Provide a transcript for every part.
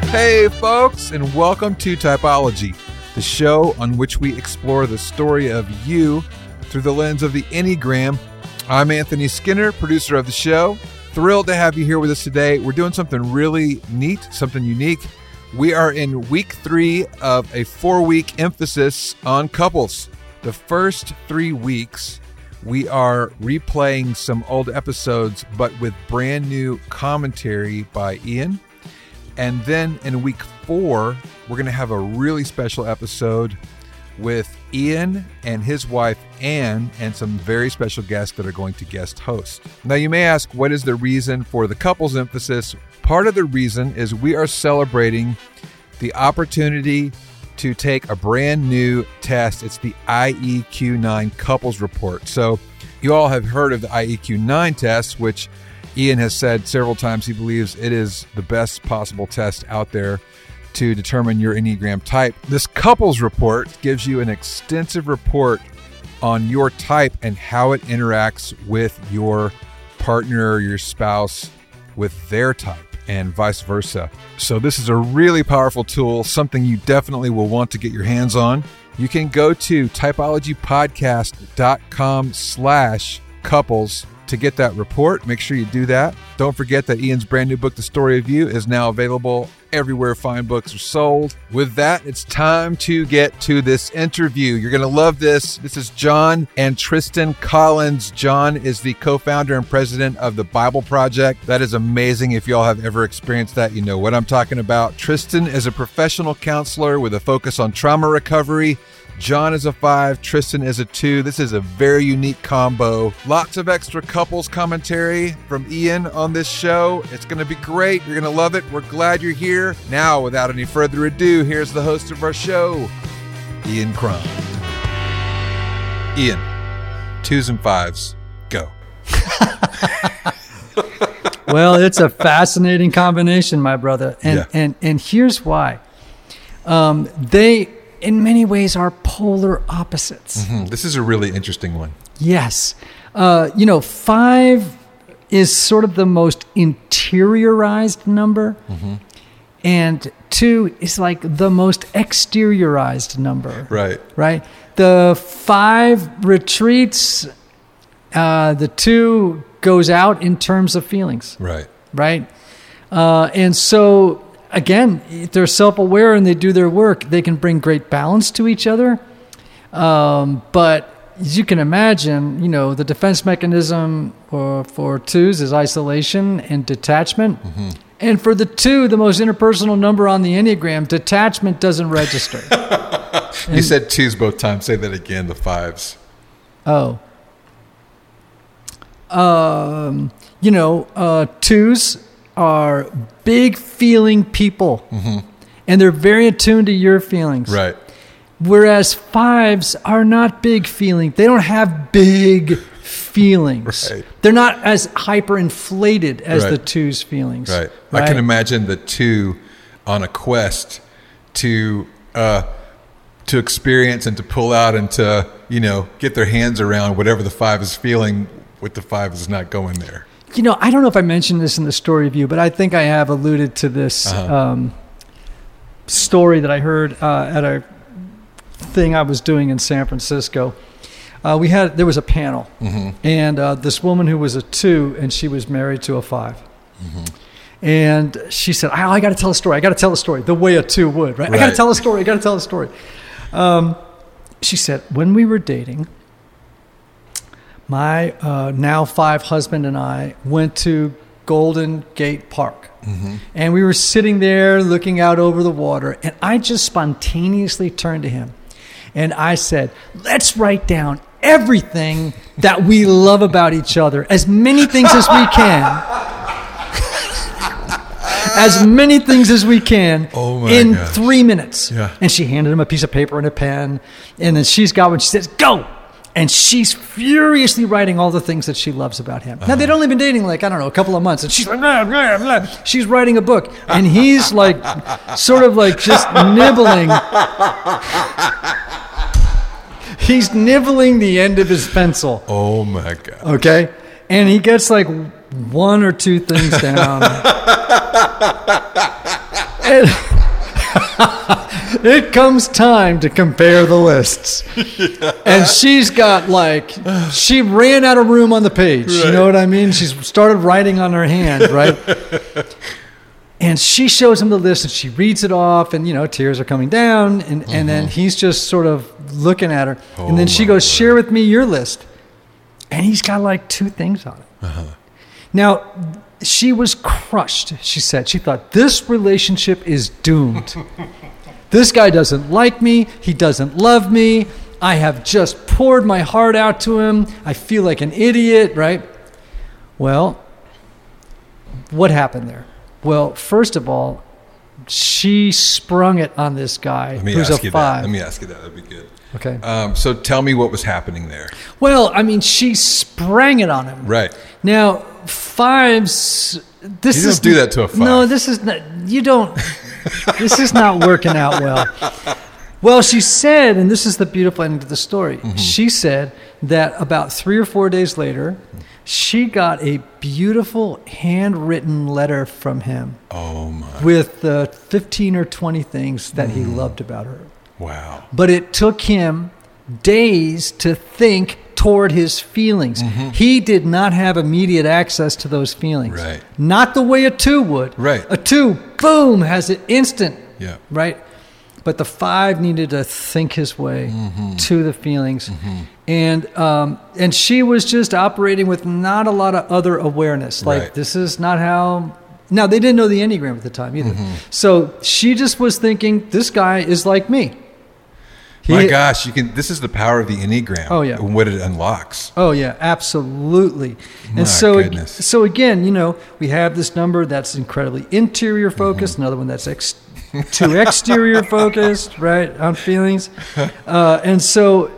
Hey, folks, and welcome to Typology, the show on which we explore the story of you through the lens of the Enneagram. I'm Anthony Skinner, producer of the show. Thrilled to have you here with us today. We're doing something really neat, something unique. We are in week 3 of a 4-week emphasis on couples. The first 3 weeks, we are replaying some old episodes, but with brand new commentary by Ian. And then in week 4, we're going to have a really special episode with Ian and his wife, Anne, and some very special guests that are going to guest host. Now, you may ask, what is the reason for the couples emphasis? Part of the reason is we are celebrating the opportunity to take a brand new test. It's the IEQ-9 Couples Report. So you all have heard of the IEQ-9 test, which Ian has said several times he believes it is the best possible test out there to determine your Enneagram type. This couples report gives you an extensive report on your type and how it interacts with your partner or your spouse with their type and vice versa. So this is a really powerful tool, something you definitely will want to get your hands on. You can go to typologypodcast.com/couples to get that report. Make sure you do that. Don't forget that Ian's brand new book, The Story of You, is now available everywhere fine books are sold. With that, it's time to get to this interview. You're going to love this. This is John and Tristan Collins. John is the co-founder and president of the Bible Project. That is amazing. If y'all have ever experienced that, you know what I'm talking about. Tristan is a professional counselor with a focus on trauma recovery. John is a 5, Tristan is a 2. This is a very unique combo. Lots of extra couples commentary from Ian on this show. It's going to be great. You're going to love it. We're glad you're here. Now, without any further ado, here's the host of our show, Ian Crum. Ian, 2s and 5s, go. Well, it's a fascinating combination, my brother. And here's why. They, in many ways, are polar opposites. Mm-hmm. This is a really interesting one. Yes. 5 is sort of the most interiorized number. Mm-hmm. And 2 is like the most exteriorized number. Right? The 5 retreats, the 2 goes out in terms of feelings. Right? And so, again, if they're self-aware and they do their work, they can bring great balance to each other. But as you can imagine, the defense mechanism for 2s is isolation and detachment. Mm-hmm. And for the 2, the most interpersonal number on the Enneagram, detachment doesn't register. You said 2s both times. Say that again, the 5s. Oh. 2s are big feeling people. Mm-hmm. And they're very attuned to your feelings. Right. Whereas 5s are not big feeling. They don't have big feelings. Right. They're not as hyperinflated as the 2's feelings. Right. I can imagine the 2 on a quest to experience and to pull out and to, get their hands around whatever the 5 is feeling with the 5 is not going there. I don't know if I mentioned this in the Story of You, but I think I have alluded to this story that I heard at a thing I was doing in San Francisco. There was a panel, mm-hmm. and this woman who was a 2, and she was married to a 5. Mm-hmm. And she said, I got to tell a story. I got to tell a story the way a 2 would, right? I got to tell a story. She said, when we were dating, my now 5 husband and I went to Golden Gate Park. Mm-hmm. And we were sitting there looking out over the water. And I just spontaneously turned to him. And I said, let's write down everything that we love about each other. As many things as we can. As many things as we can in 3 minutes. Yeah. And she handed him a piece of paper and a pen. And then she's got one. She says, go. And she's furiously writing all the things that she loves about him. Now, they'd only been dating a couple of months. And she's like, blah, blah, blah. She's writing a book. And he's like, sort of like just nibbling. He's nibbling the end of his pencil. Oh, my God. Okay? And he gets like 1 or 2 things down. It comes time to compare the lists. And she's got she ran out of room on the page. Right. You know what I mean? She's started writing on her hand, right? And she shows him the list and she reads it off and, tears are coming down. And then he's just sort of looking at her. And then she goes, share with me your list. And he's got 2 things on it. Uh-huh. Now, she was crushed, she said. She thought, this relationship is doomed. This guy doesn't like me. He doesn't love me. I have just poured my heart out to him. I feel like an idiot, right? Well, what happened there? Well, first of all, she sprung it on this guy who's a 5. Let me ask you that. That'd be good. Okay. So tell me what was happening there. Well, she sprang it on him. Right. Now, 5s... You don't do that to a 5. No, this is not... You don't... This is not working out well. Well, she said, and this is the beautiful ending to the story, she said that about 3 or 4 days later, she got a beautiful handwritten letter from him. Oh, my. With 15 or 20 things that he loved about her. Wow. But it took him days to think toward his feelings. He did not have immediate access to those feelings. Right. Not the way a 2 would. Right. A 2, boom, has it instant. Yeah. Right? But the 5 needed to think his way to the feelings. And she was just operating with not a lot of other awareness. This is not how... Now, they didn't know the Enneagram at the time either. So she just was thinking, this guy is like me. My gosh, this is the power of the Enneagram. Oh, yeah. And what it unlocks. Oh, yeah, absolutely. My goodness. So again, we have this number that's incredibly interior focused, another one that's too exterior focused, right, on feelings. And so,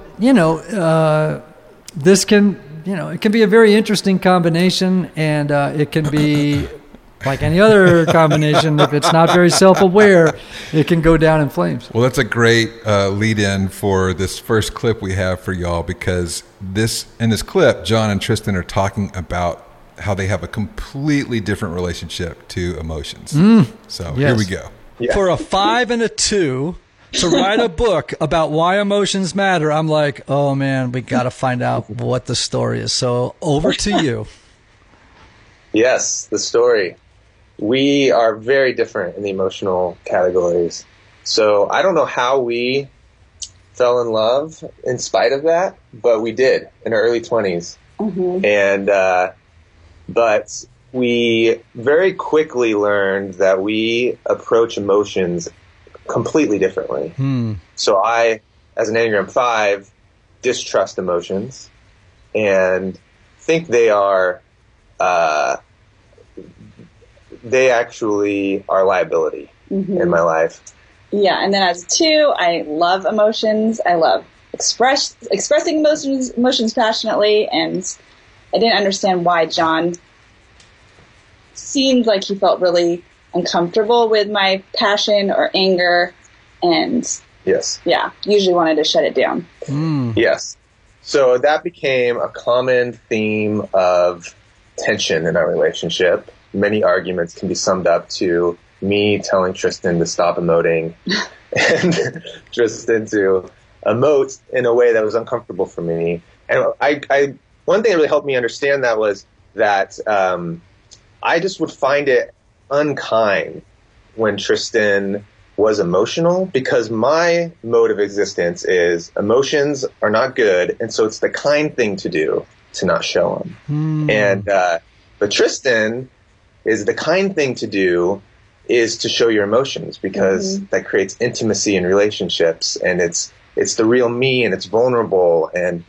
this can, it can be a very interesting combination, and it can be... like any other combination, if it's not very self-aware, it can go down in flames. Well, that's a great lead-in for this first clip we have for y'all, because in this clip, John and Tristan are talking about how they have a completely different relationship to emotions. So Here we go. Yeah. For a 5 and a 2 to write a book about why emotions matter, I'm like, oh man, we got to find out what the story is. So over to you. Yes, the story. We are very different in the emotional categories. So I don't know how we fell in love in spite of that, but we did in our early 20s. And but we very quickly learned that we approach emotions completely differently. So I, as an Enneagram 5, distrust emotions and think they are... they actually are a liability in my life. Yeah, and then as a 2, I love emotions. I love expressing emotions passionately, and I didn't understand why John seemed like he felt really uncomfortable with my passion or anger, and usually wanted to shut it down. Yes. So that became a common theme of tension in our relationship. Many arguments can be summed up to me telling Tristan to stop emoting and Tristan to emote in a way that was uncomfortable for me. And I one thing that really helped me understand that was that I just would find it unkind when Tristan was emotional, because my mode of existence is emotions are not good, and so it's the kind thing to do to not show them. And but Tristan is the kind thing to do is to show your emotions, because that creates intimacy in relationships, and it's the real me, and it's vulnerable, and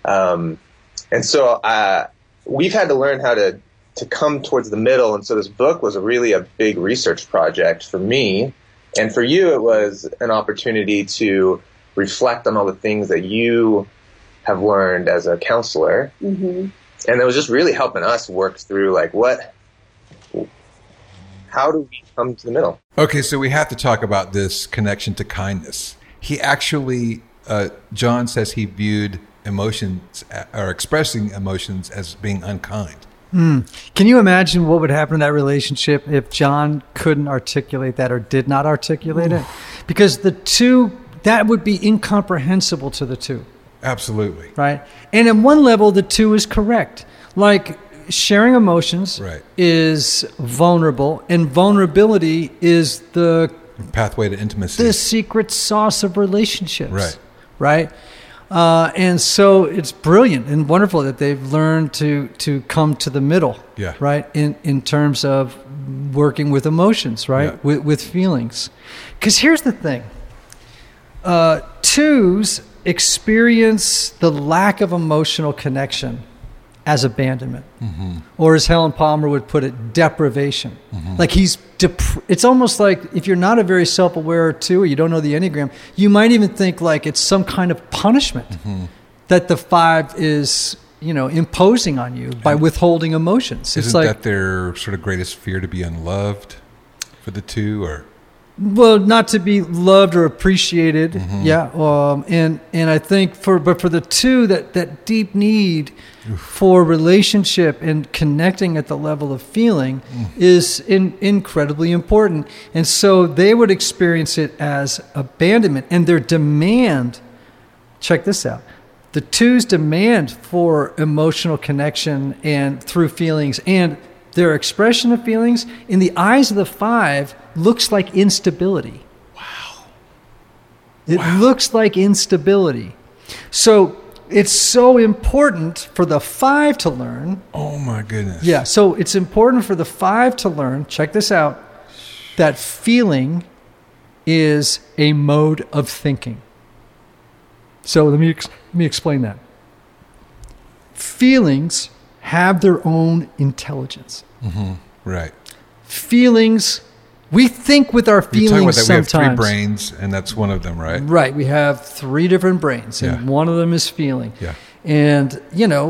so we've had to learn how to come towards the middle. And so this book was really a big research project for me, and for you it was an opportunity to reflect on all the things that you have learned as a counselor, and it was just really helping us work through how do we come to the middle? Okay, so we have to talk about this connection to kindness. He actually, John says he viewed emotions or expressing emotions as being unkind. Can you imagine what would happen in that relationship if John couldn't articulate that or did not articulate it? Because the two, that would be incomprehensible to the two. Absolutely. Right? And at one level, the two is correct. Like, sharing emotions Right. is vulnerable, and vulnerability is the Pathway to intimacy. the secret sauce of relationships. Right. Right? And so it's brilliant and wonderful that they've learned to come to the middle. Yeah. Right? In terms of working with emotions, right? Yeah. With feelings. Because here's the thing. Twos experience the lack of emotional connection as abandonment, or as Helen Palmer would put it, deprivation. Like it's almost like if you're not a very self-aware two, or you don't know the Enneagram, you might even think like it's some kind of punishment that the 5 is, imposing on you by withholding emotions. It's Isn't like, that their sort of greatest fear, to be unloved for the two? Or well, not to be loved or appreciated, yeah. And I think for the two, that deep need for relationship and connecting at the level of feeling is incredibly important. And so they would experience it as abandonment, and their demand. Check this out: the two's demand for emotional connection and through feelings, and their expression of feelings in the eyes of the 5 looks like instability. Wow. It looks like instability. So it's so important for the 5 to learn. oh my goodness. Yeah, so it's important for the 5 to learn, check this out, that feeling is a mode of thinking. So let me explain that. Feelings have their own intelligence. Right. Feelings, we think with our You're talking feelings about that sometimes. we have 3 brains, and that's one of them, right? Right, we have 3 different brains, and Yeah. one of them is feeling. Yeah. And,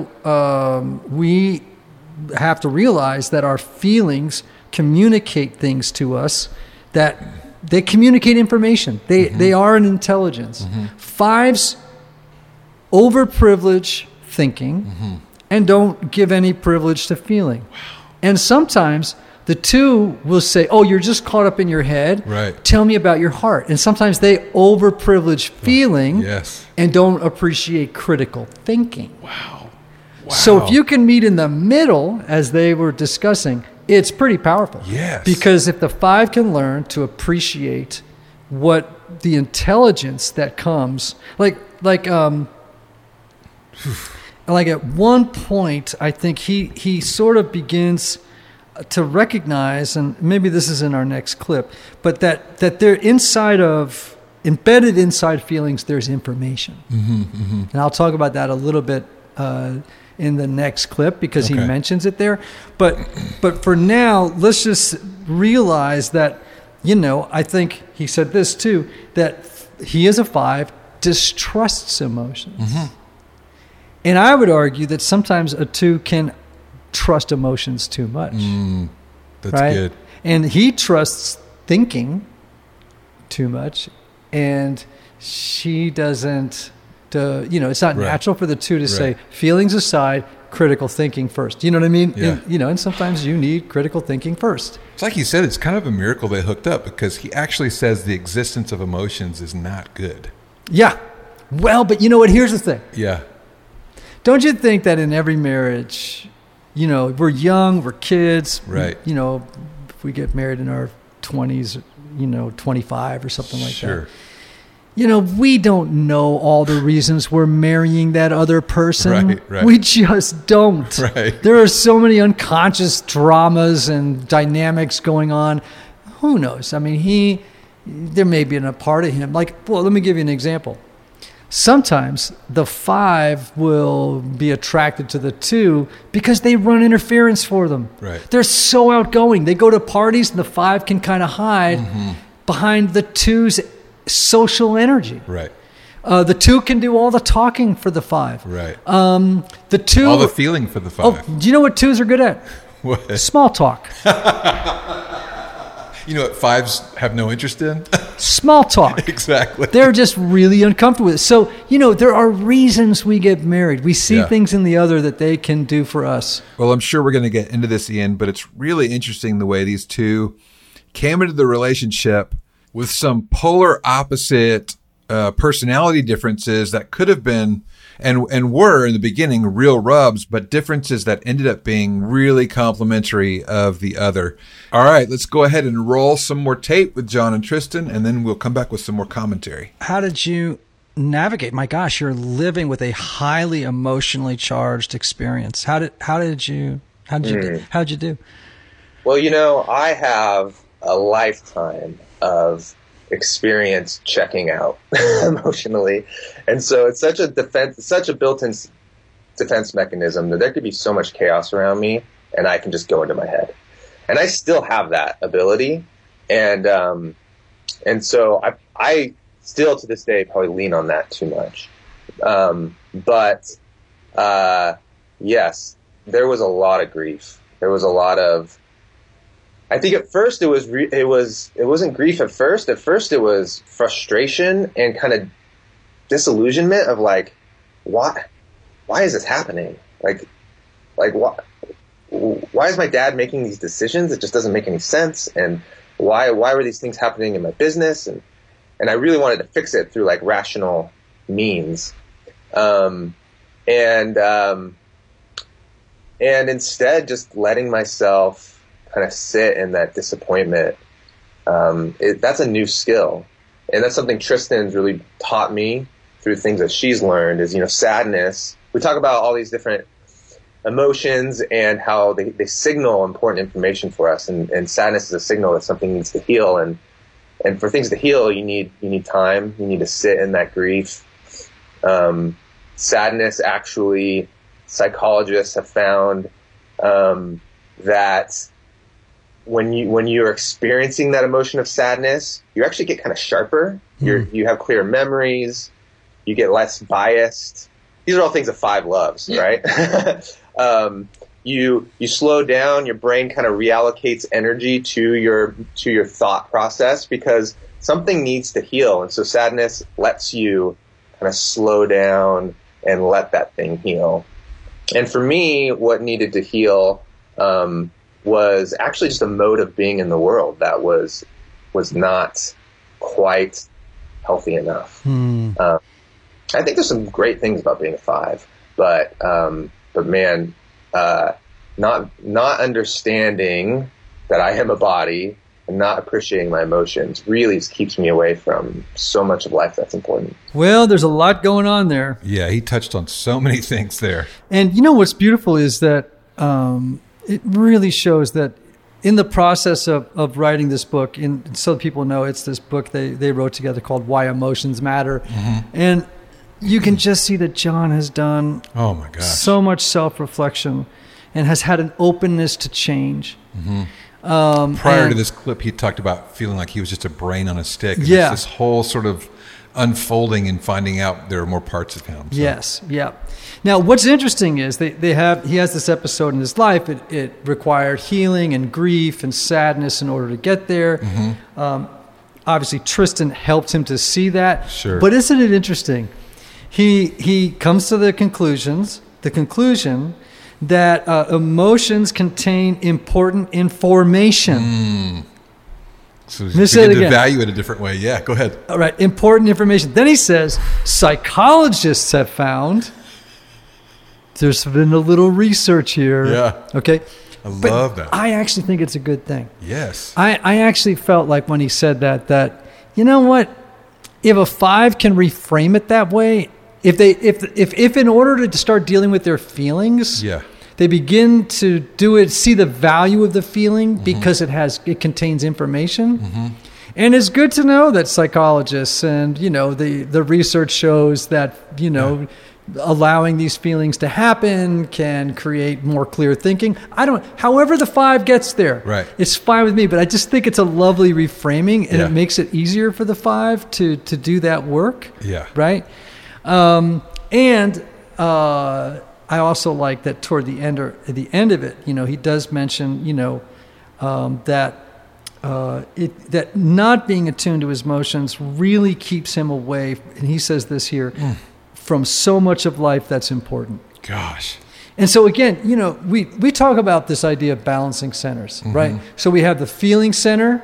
we have to realize that our feelings communicate things to us, that they communicate information. They are an intelligence. 5s overprivilege thinking and don't give any privilege to feeling. And sometimes the 2 will say, oh, you're just caught up in your head. Right. Tell me about your heart. And sometimes they overprivilege feeling Yes. and don't appreciate critical thinking. Wow. So if you can meet in the middle, as they were discussing, it's pretty powerful. Yes. Because if the 5 can learn to appreciate what the intelligence that comes, like at one point, I think he sort of begins to recognize, and maybe this is in our next clip, but that they're embedded inside feelings, there's information. And I'll talk about that a little bit in the next clip because he mentions it there. But for now, let's just realize that, I think he said this too, that he is a 5, distrusts emotions. And I would argue that sometimes a 2 can trust emotions too much. That's right? good. And he trusts thinking too much, and she doesn't. It's not natural for the 2 to say feelings aside, critical thinking first. You know what I mean? Yeah. And sometimes you need critical thinking first. It's like you said, it's kind of a miracle they hooked up, because he actually says the existence of emotions is not good. Yeah. Well, but you know what? Here's the thing. Yeah. Don't you think that in every marriage, we're young, we're kids. Right. If we get married in our 20s, 25 or something like that. Sure. We don't know all the reasons we're marrying that other person. Right. We just don't. Right. There are so many unconscious dramas and dynamics going on. Who knows? I mean, there may be a part of him. Let me give you an example. Sometimes the 5 will be attracted to the 2 because they run interference for them. Right. They're so outgoing. They go to parties and the 5 can kind of hide behind the 2's social energy. Right. The 2 can do all the talking for the 5. Right. The 2... All the feeling for the 5. Oh, do you know what 2s are good at? What? Small talk. You know what fives have no interest in? Small talk. Exactly. They're just really uncomfortable with it. So, there are reasons we get married. We see things in the other that they can do for us. Well, I'm sure we're going to get into this, Ian, but it's really interesting the way these two came into the relationship with some polar opposite personality differences that could have been and were in the beginning real rubs, but differences that ended up being really complementary of the other. All right, let's go ahead and roll some more tape with John and Tristan, and then we'll come back with some more commentary. How did you navigate? My gosh, you're living with a highly emotionally charged experience. How did you do? Well, I have a lifetime of experience checking out emotionally, and so it's such a built-in defense mechanism that there could be so much chaos around me, and I can just go into my head, and I still have that ability, and so I still to this day probably lean on that too much, but yes, there was a lot of grief. There was a lot of. I think at first it wasn't grief at first. At first it was frustration and kind of disillusionment of like, why is this happening? Like why is my dad making these decisions? It just doesn't make any sense. And why were these things happening in my business? And I really wanted to fix it through like rational means. And instead just letting myself kind of sit in that disappointment. That's a new skill. And that's something Tristan's really taught me through things that she's learned is, sadness. We talk about all these different emotions and how they signal important information for us. And sadness is a signal that something needs to heal. And for things to heal, you need time. You need to sit in that grief. Sadness, actually, psychologists have found that when you're experiencing that emotion of sadness, you actually get kind of sharper. You have clearer memories. You get less biased. These are all things that five loves, right? You slow down. Your brain kind of reallocates energy to your thought process because something needs to heal, and so sadness lets you kind of slow down and let that thing heal. And for me, what needed to heal was actually just a mode of being in the world that was not quite healthy enough. I think there's some great things about being a five, but man, not understanding that I am a body and not appreciating my emotions really keeps me away from so much of life that's important. Well, there's a lot going on there. Yeah, he touched on so many things there. And what's beautiful is that it really shows that in the process of writing this book, and so people know it's this book they wrote together called Why Emotions Matter. Mm-hmm. And you can just see that John has done so much self-reflection and has had an openness to change. Mm-hmm. Prior to this clip, he talked about feeling like he was just a brain on a stick. And it's this whole sort of unfolding and finding out there are more parts of him. So. Yes, yeah. Now, what's interesting is he has this episode in his life. It required healing and grief and sadness in order to get there. Mm-hmm. Obviously, Tristan helped him to see that. Sure. But isn't it interesting? He comes to the conclusion that emotions contain important information. So you begin to value it a different way. Yeah, go ahead. All right, important information. Then he says, psychologists have found, there's been a little research here. Yeah. Okay. I love that. I actually think it's a good thing. Yes. I actually felt like when he said that, you know what? If a five can reframe it that way, if in order to start dealing with their feelings, they begin to see the value of the feeling because it contains information. Mm-hmm. And it's good to know that psychologists and, the research shows that, allowing these feelings to happen can create more clear thinking. However the five gets there, right. It's fine with me, but I just think it's a lovely reframing and it makes it easier for the five to do that work. Yeah. Right. I also like that toward the end of it, he does mention, that that not being attuned to his emotions really keeps him away, and he says this here, from so much of life that's important. Gosh. And so again, we talk about this idea of balancing centers, right? So we have the feeling center,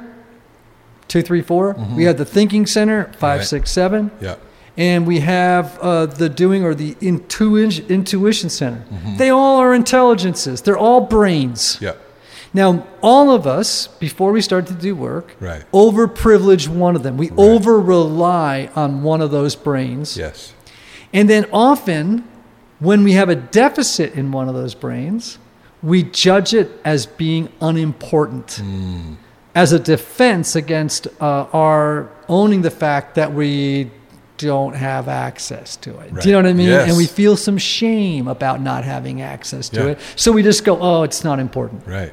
2, 3, 4. We have the thinking center, 5, Right. 6, 7. Yeah. And we have the doing or the intuition center. They all are intelligences. They're all brains. Yeah. Now, all of us, before we start to do work, Right. over-privilege one of them. We over-rely on one of those brains. Yes. And then often, when we have a deficit in one of those brains, we judge it as being unimportant, as a defense against our owning the fact that we don't have access to it. Right. Do you know what I mean? Yes. And we feel some shame about not having access to Yeah. it. So we just go, oh, it's not important. Right.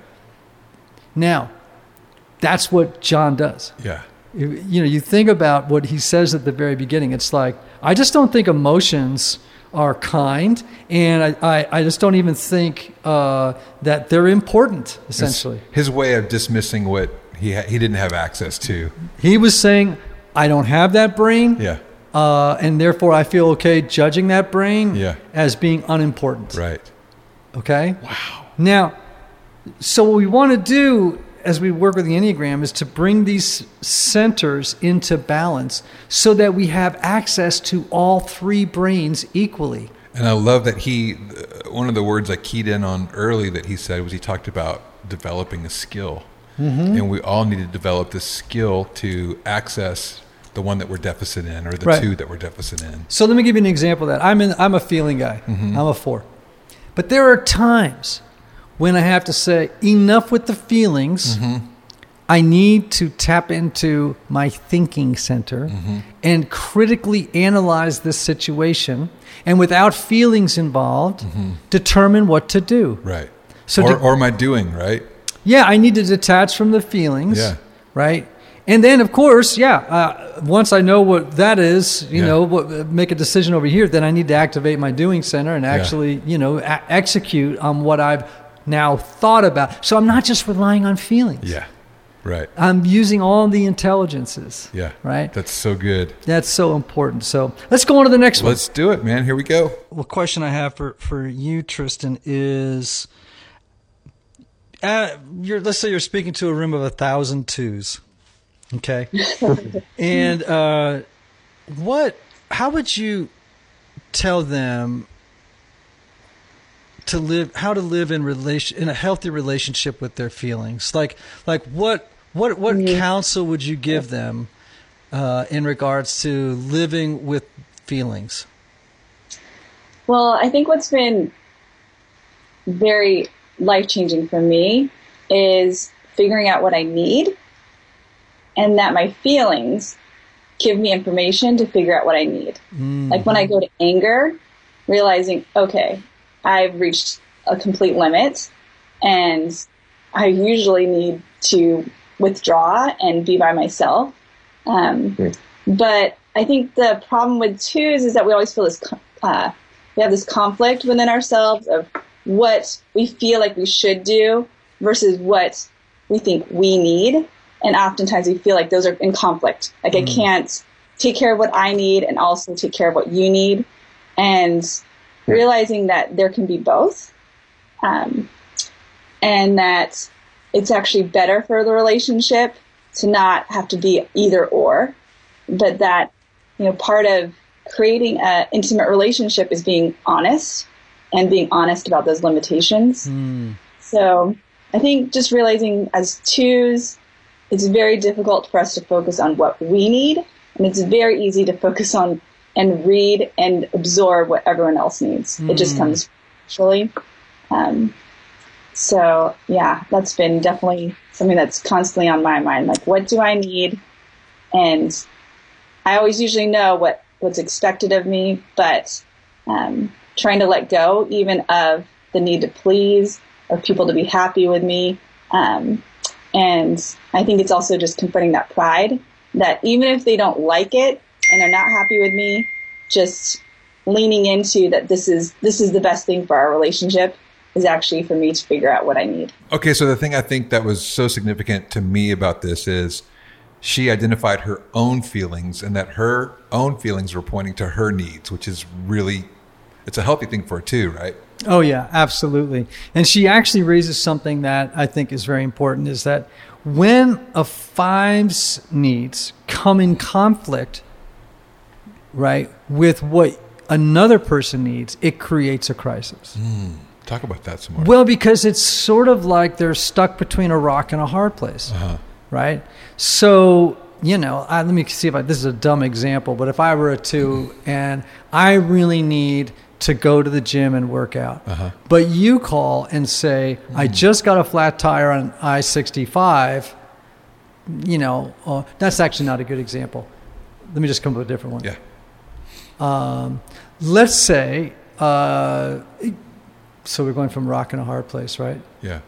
Now, that's what John does. Yeah. You think about what he says at the very beginning. It's like, I just don't think emotions are kind, and I just don't even think that they're important, essentially. His way of dismissing what he didn't have access to. He was saying, I don't have that brain, Yeah. and therefore I feel okay judging that brain Yeah. as being unimportant. Right. Okay? Wow. Now, so what we want to do as we work with the Enneagram is to bring these centers into balance so that we have access to all three brains equally. And I love that one of the words I keyed in on early that he said was he talked about developing a skill. And we all need to develop this skill to access the one that we're deficit in, or the Right. two that we're deficit in. So let me give you an example of that. I'm a feeling guy. I'm a 4. But there are times when I have to say, enough with the feelings. I need to tap into my thinking center and critically analyze this situation, and without feelings involved, determine what to do. Right. So or my doing, right? Yeah, I need to detach from the feelings. Yeah. Right. And then, of course, once I know what that is, make a decision over here, then I need to activate my doing center and actually, execute on what I've now thought about. So I'm not just relying on feelings. Yeah. Right. I'm using all the intelligences. Yeah. Right. That's so good. That's so important. So let's go on to the next one. Let's do it, man. Here we go. Well, question I have for you, Tristan, is let's say you're speaking to a room of 1,000 twos. Okay. And how would you tell them how to live in a healthy relationship with their feelings? Like what counsel would you give them in regards to living with feelings? Well, I think what's been very life-changing for me is figuring out what I need, and that my feelings give me information to figure out what I need. Like when I go to anger, realizing, okay, I've reached a complete limit and I usually need to withdraw and be by myself. But I think the problem with twos is that we always feel this, we have this conflict within ourselves of what we feel like we should do versus what we think we need. And oftentimes we feel like those are in conflict. Like I can't take care of what I need and also take care of what you need. And realizing that there can be both, and that it's actually better for the relationship to not have to be either or, but that, part of creating an intimate relationship is being honest and being honest about those limitations. So I think just realizing as twos, it's very difficult for us to focus on what we need, and it's very easy to focus on and read and absorb what everyone else needs. It just comes naturally. So yeah, that's been definitely something that's constantly on my mind. Like, what do I need? And I always usually know what's expected of me, but trying to let go even of the need to please, of people to be happy with me. And I think it's also just confronting that pride that even if they don't like it and they're not happy with me, just leaning into that this is the best thing for our relationship, is actually for me to figure out what I need. Okay, so the thing I think that was so significant to me about this is she identified her own feelings, and that her own feelings were pointing to her needs, which is really, it's a healthy thing for her too, right? Oh, yeah, absolutely. And she actually raises something that I think is very important, is that when a 5's needs come in conflict, right, with what another person needs, it creates a crisis. Talk about that some more. Well, because it's sort of like they're stuck between a rock and a hard place, right? So, let me see if this is a dumb example, but if I were a 2 and I really need to go to the gym and work out, but you call and say, I just got a flat tire on I-65, that's actually not a good example. Let me just come up with a different one. Yeah. Let's say, so we're going from rock and a hard place, right? Yeah.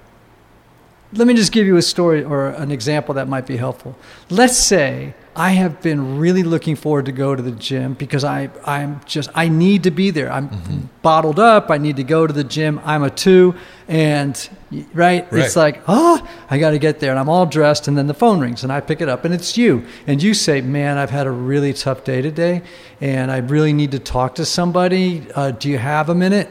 Let me just give you a story or an example that might be helpful. Let's say I have been really looking forward to go to the gym because I need to be there. I'm bottled up. I need to go to the gym. I'm a 2 and right. It's like, I got to get there, and I'm all dressed, and then the phone rings and I pick it up and it's you. And you say, man, I've had a really tough day today and I really need to talk to somebody. Do you have a minute?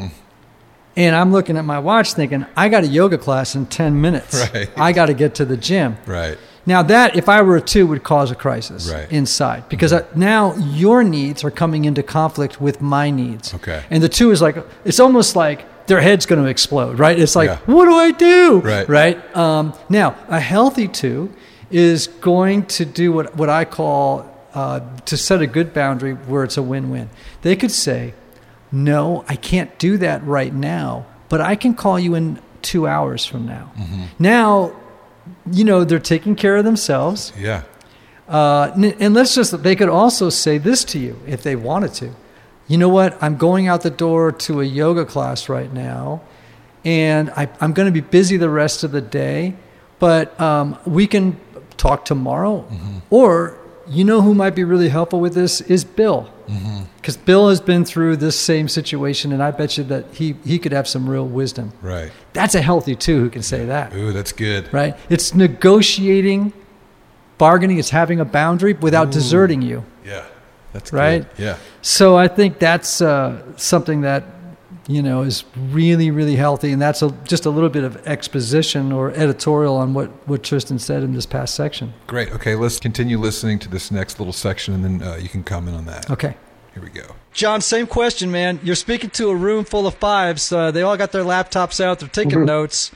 And I'm looking at my watch thinking, I got a yoga class in 10 minutes. Right. I got to get to the gym. Right. Now that, if I were a 2, would cause a crisis inside, because now your needs are coming into conflict with my needs. Okay. And the 2 is like, it's almost like their head's going to explode, right? It's like, what do I do? Right. Now, a healthy 2 is going to do what I call, to set a good boundary where it's a win-win. They could say, no, I can't do that right now, but I can call you in 2 hours from now. Now, they're taking care of themselves. Yeah. And they could also say this to you if they wanted to. You know what? I'm going out the door to a yoga class right now, and I'm going to be busy the rest of the day, but we can talk tomorrow. Or, who might be really helpful with this is Bill. Because Bill has been through this same situation, and I bet you that he could have some real wisdom. Right. That's a healthy 2 who can say that. Ooh, that's good. Right. It's negotiating, bargaining. It's having a boundary without deserting you. Yeah. That's right. Good. Yeah. So I think that's something that is really, really healthy, and that's just a little bit of exposition or editorial on what Tristan said in this past section. Great. Okay, let's continue listening to this next little section, and then you can comment on that. Okay. Here we go. John, same question, man. You're speaking to a room full of 5s. They all got their laptops out. They're taking notes.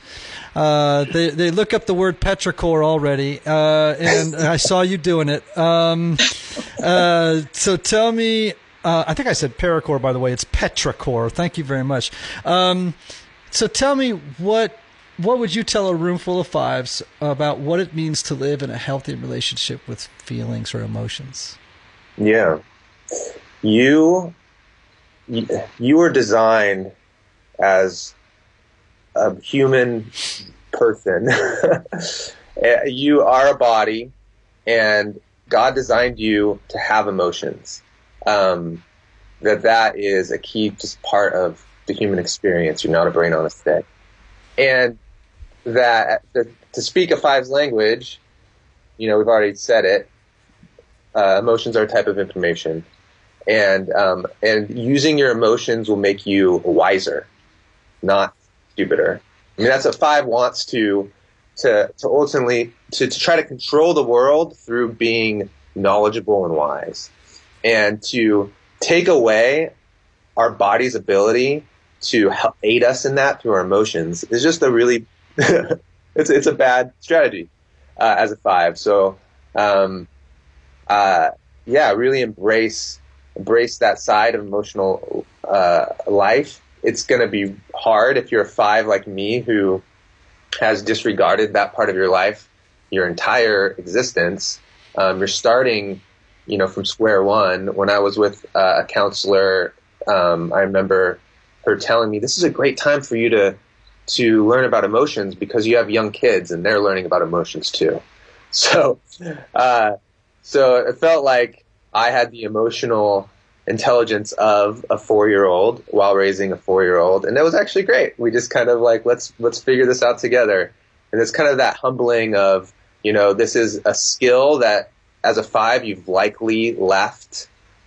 They look up the word petrichor already, and I saw you doing it. So tell me, I think I said paracore, by the way. It's petrichor. Thank you very much. So tell me, what would you tell a room full of 5s about what it means to live in a healthy relationship with feelings or emotions? Yeah. You were designed as a human person. You are a body, and God designed you to have emotions. That is a key just part of the human experience. You're not a brain on a stick. And that to speak a 5's language, we've already said it, emotions are a type of information. And using your emotions will make you wiser, not stupider. I mean, that's what 5 wants to ultimately to try to control the world through being knowledgeable and wise, and to take away our body's ability to help aid us in that through our emotions is just a really it's a bad strategy as a 5. So really embrace that side of emotional life. It's going to be hard if you're a 5 like me who has disregarded that part of your life your entire existence. You're starting, from square one. When I was with a counselor, I remember her telling me, this is a great time for you to learn about emotions because you have young kids and they're learning about emotions too. So it felt like I had the emotional intelligence of a 4-year-old while raising a 4-year-old. And it was actually great. We just kind of like, let's figure this out together. And it's kind of that humbling of, this is a skill that as a 5 you've likely left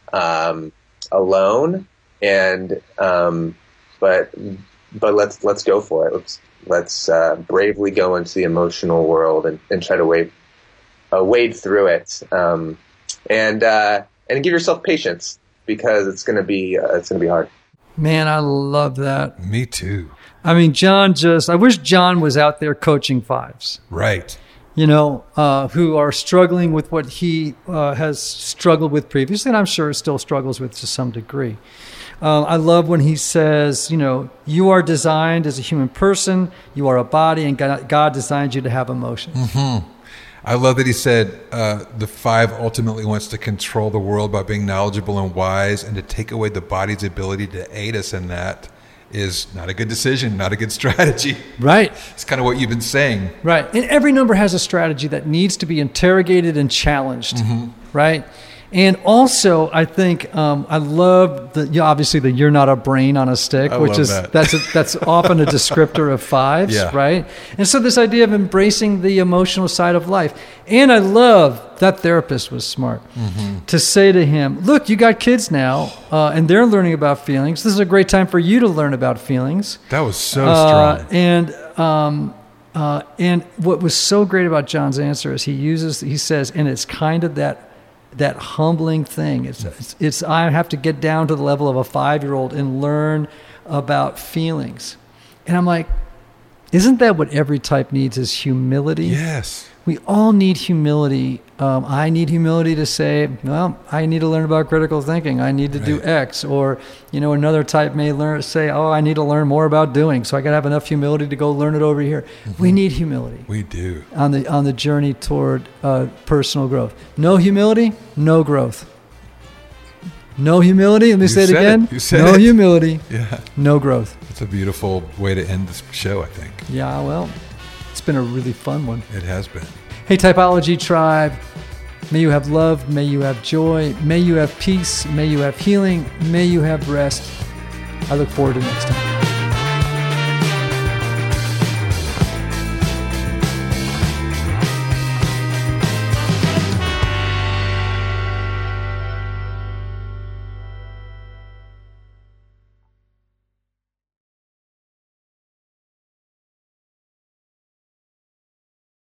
alone, and but let's go for it. Let's bravely go into the emotional world and try to wade through it, and give yourself patience, because it's gonna be hard. Man, I love that. Me too. I mean, I wish John was out there coaching 5s. Right. Who are struggling with what he has struggled with previously, and I'm sure still struggles with to some degree. I love when he says, you are designed as a human person, you are a body, and God designed you to have emotions. Mm-hmm. I love that he said the 5 ultimately wants to control the world by being knowledgeable and wise, and to take away the body's ability to aid us in that is not a good decision, not a good strategy. Right. It's kind of what you've been saying. Right. And every number has a strategy that needs to be interrogated and challenged. Mm-hmm. Right. And also, I think I love obviously the "you're not a brain on a stick," which is that's often a descriptor of 5s, yeah. Right? And so this idea of embracing the emotional side of life. And I love that therapist was smart to say to him, "Look, you got kids now, and they're learning about feelings. This is a great time for you to learn about feelings." That was so strong. And what was so great about John's answer is he says, and it's kind of that humbling thing. It's I have to get down to the level of a 5-year-old and learn about feelings. And I'm like, isn't that what every type needs, is humility? Yes. We all need humility. I need humility to say, well, I need to learn about critical thinking. I need to do X. Or, another type may say, oh, I need to learn more about doing. So I got to have enough humility to go learn it over here. Mm-hmm. We need humility. We do. On the journey toward personal growth. No humility, no growth. No humility, let me say it again. No humility, no growth. It's a beautiful way to end this show, I think. Yeah, well, it's been a really fun one. It has been. Hey, Typology Tribe, may you have love, may you have joy, may you have peace, may you have healing, may you have rest. I look forward to next time.